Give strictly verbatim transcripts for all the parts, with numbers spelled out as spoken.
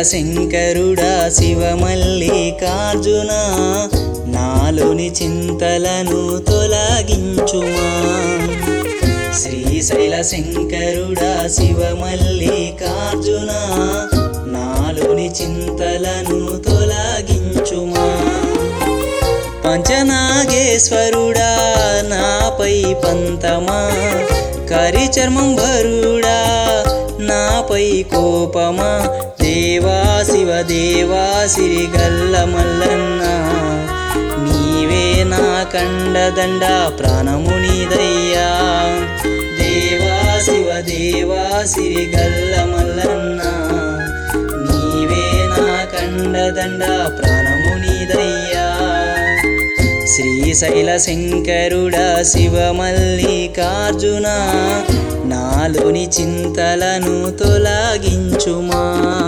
శంకరుడా శివమల్లికార్జున నాలోని చింతలను తొలగించుమా శ్రీశైల శంకరుడా శివమల్లికార్జున నాలోని చింతలను తొలగించుమా పంచనాగేశ్వరుడా నాపై పంతమా కరిచర్మం భరుడా నాపై కోపమా దేవా శివ దేవా సిరిగల్ల మల్లన్న నీవే నా కండదండ ప్రాణము నీదయ్యా దేవా శివ దేవా సిరిగల్ల మల్లన్న నీవే నా కండదండ ప్రాణము నీదయ్యా శ్రీశైల శంకరుడా శివమల్లికార్జున నాలోని చింతలను తొలగించుమా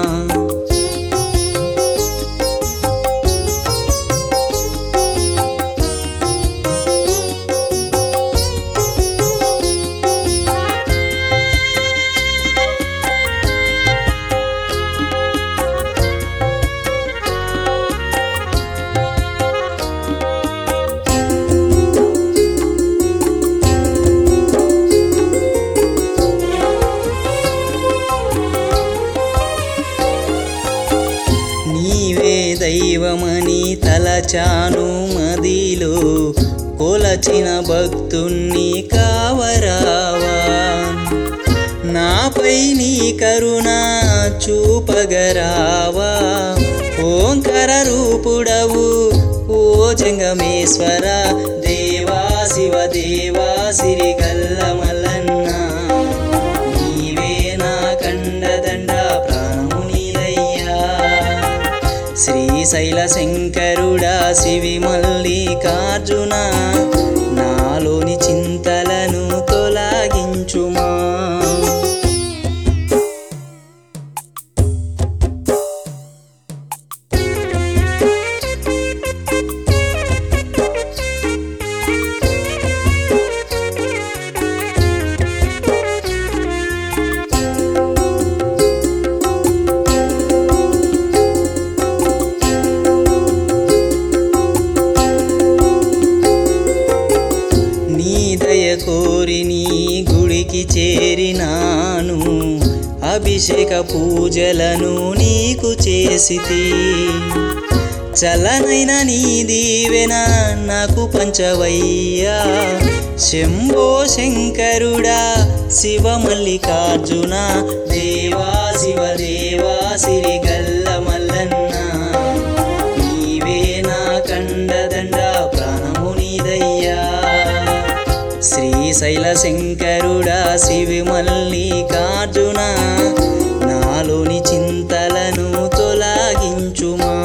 దైవమని తలచాను మదిలో కొలచిన భక్తుణ్ణి కావరావా నాపై నీ కరుణ చూపగరావా ఓంకార రూపుడవు ఓ జంగమేశ్వర దేవా శివ దేవా సిరిగల్ల మల్లన్న నీవే నా కండదండ ప్రాణము నీదయ్యా శ్రీశైల శంకరుడా శివమల్లికార్జున నాలోని చింతలను తొలగించుమా కోరి నీ గుడికి చేరినాను అభిషేక పూజలను నీకు చేసితి చలనైన నీ దీవెన నాకు పంచవయ్యా శంభో శంకరుడా శివమల్లికార్జున దేవా శివ దేవా సిరిగల్ల మల్లన్న నీవే నా కండదండ ప్రాణము నీదయ్యా శ్రీశైల శంకరుడా శివమల్లికార్జున నాలోని చింతలను తొలగించుమా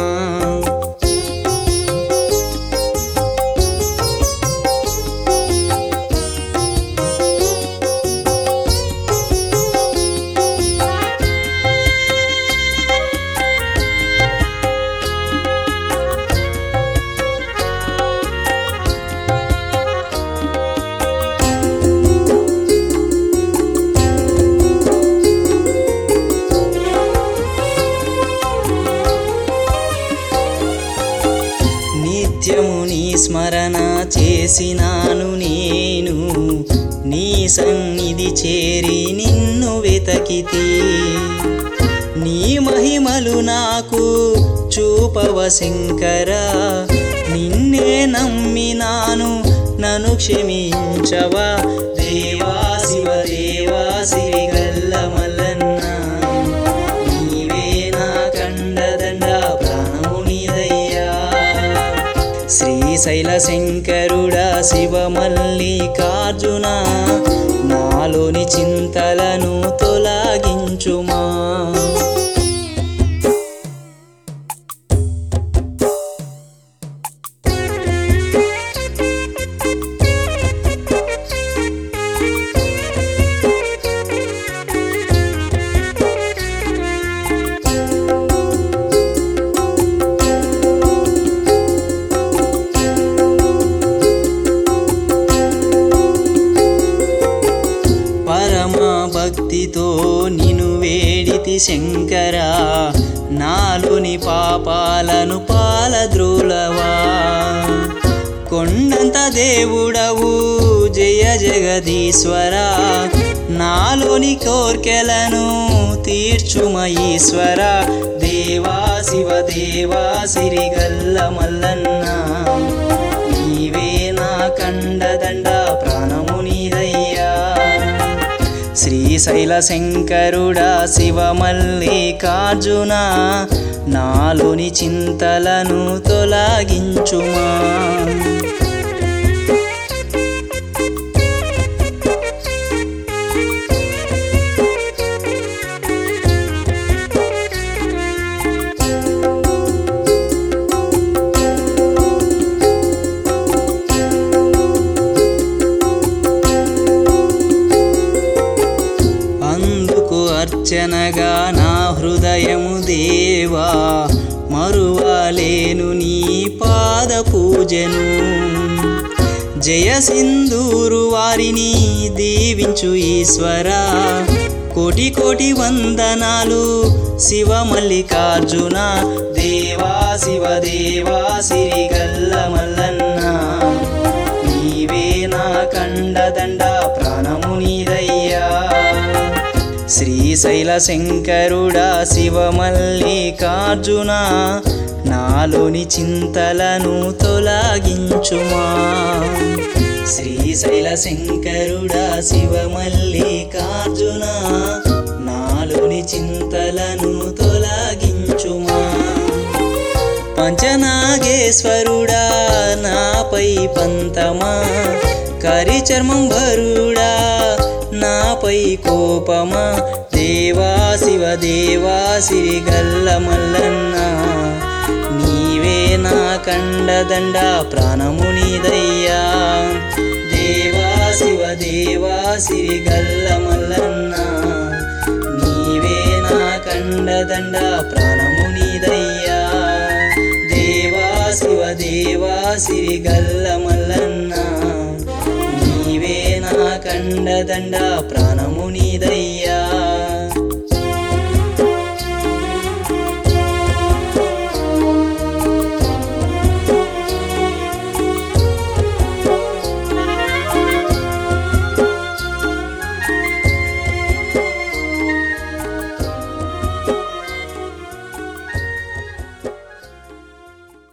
నిత్యము నీ స్మరణ చేసినాను నేను నీ సన్నిధి చేరి నిన్ను వెతకితి నీ మహిమలు నాకు చూపవ శంకరా నిన్నే నమ్మినాను నన్ను క్షమించవా దేవా శివ దేవా సిరిగల్ల మల్లన్న నీవే నా కండదండ ప్రాణము నీదయ్యా శ్రీశైల శంకరుడా శివమల్లికార్జున నాలోని చింతలను తొలగించుమా భక్తితో నిను వేడితి శంకరా నాలోని పాపాలను పాలద్రోలవా. కొండంత దేవుడవు జయ జగదీశ్వరా, నాలోని కోర్కెలను తీర్చుమ ఈశ్వర. దేవా శివ దేవా సిరిగల్ల మల్లన్న, నీవే నా కండదండ ప్రాణము నీదయ్యా. శ్రీశైల శంకరుడా శివ మల్లికార్జున, నాలోని చింతలను తొలగించుమా. అర్చనగా నా హృదయము దేవా, మరువలేను నీ పాద పూజను. జయ సింధూరు వారిని దీవించు ఈశ్వరా, కోటి కోటి వందనాలు శివ మల్లికార్జున. దేవా శివ దేవా సిరిగల్ల మల్లన్న, నీవే నా కండదండ ప్రాణము నీదయ్యా. శ్రీశైల శంకరుడా శివ మల్లికార్జున, నాలోని చింతలను తొలగించుమా. శ్రీశైల శంకరుడా శివ మల్లికార్జున, నాలోని చింతలను తొలగించుమా. పంచనాగేశ్వరుడా నాపై పంతమా, కరిచర్మం భరుడా నాపై కోపమా. దేవా శివ దేవా సిరిగల్ల మల్లన్న, నీవే నా కండదండ ప్రాణము నీదయ్యా. దేవా శివ దేవా సిరిగల్ల మల్లన్న, నీవే నా కండదండ ప్రాణము నీదయ్యా. దేవా శివ దేవా సిరిగల్ల మల్లన్న, నీవే నా కండదండ ప్రాణము నీదయ్యా.